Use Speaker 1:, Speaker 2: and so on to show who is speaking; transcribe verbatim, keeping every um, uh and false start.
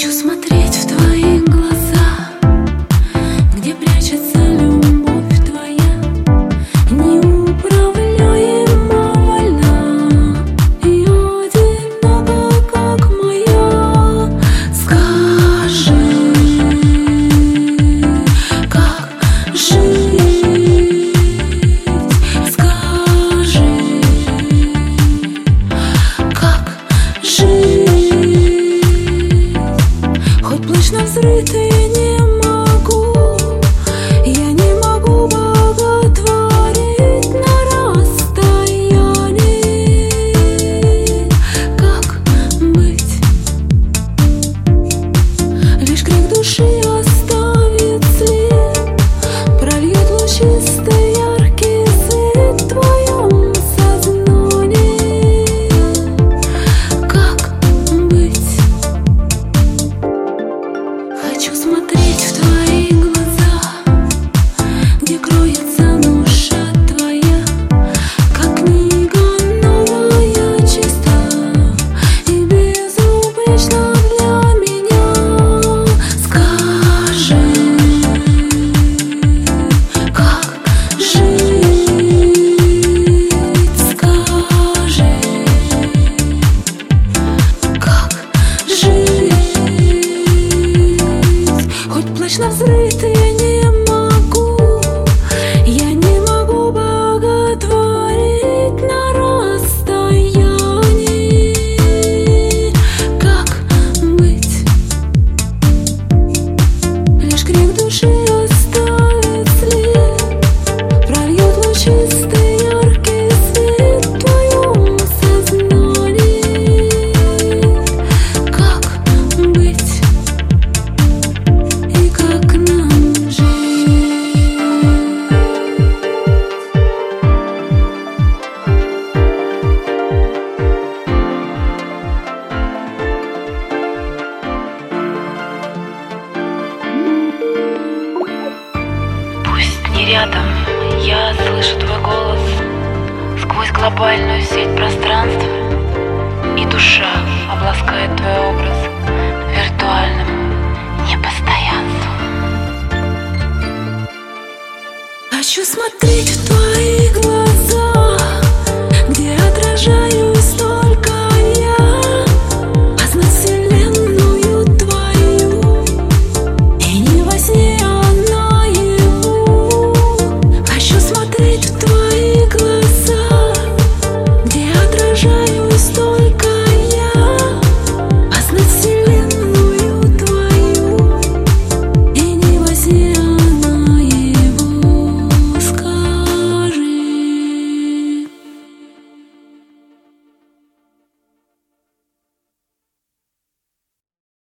Speaker 1: Хочу смотреть в твои глаза, где прячется любовь твоя, неуправляемо вольна и одинока, как моя. Скажи, как жить? Скажи, как жить? Хоть плачь на взрыв, я не могу, я не могу боготворить на расстоянии. Как быть? Лишь крик души оставит след, прольет лучистый яркий свет в твоем сознании. Как быть? Хочу смотреть в твои глаза, где кроется душа твоя, как книга новая, чиста и безупречна для меня. Скажи, как жить? Скажи, как жить? Хоть плачь на взрыв, я не могу, я не могу боготворить на расстоянии. Как быть? Лишь крик души оставит след, прольет лучистый яркий свет в твоем сознании. Как быть? И как нам жить?
Speaker 2: Пусть не рядом, я слышу твой голос сквозь глобальную сеть пространства, и душа обласкает твой образ.